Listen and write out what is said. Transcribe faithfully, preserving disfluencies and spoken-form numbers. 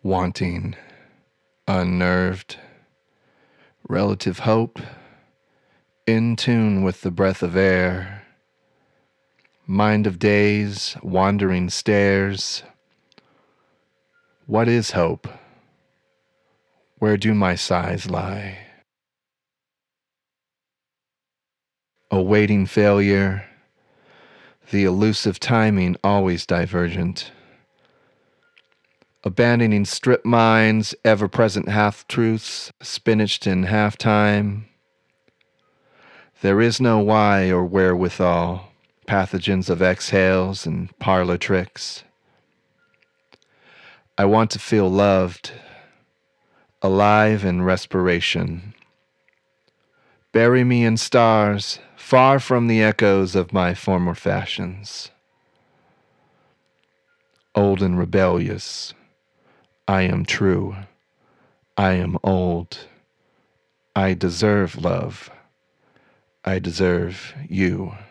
wanting, unnerved, relative hope, in tune with the breath of air, mind of days, wandering stares. What is hope? Where do my sighs lie? Awaiting failure, the elusive timing always divergent. Abandoning strip minds, ever-present half-truths, spinached in half-time. There is no why or wherewithal, pathogens of exhales and parlor tricks. I want to feel loved, alive in respiration. Bury me in stars, far from the echoes of my former fashions. Old and rebellious, I am true, I am old. I deserve love, I deserve you.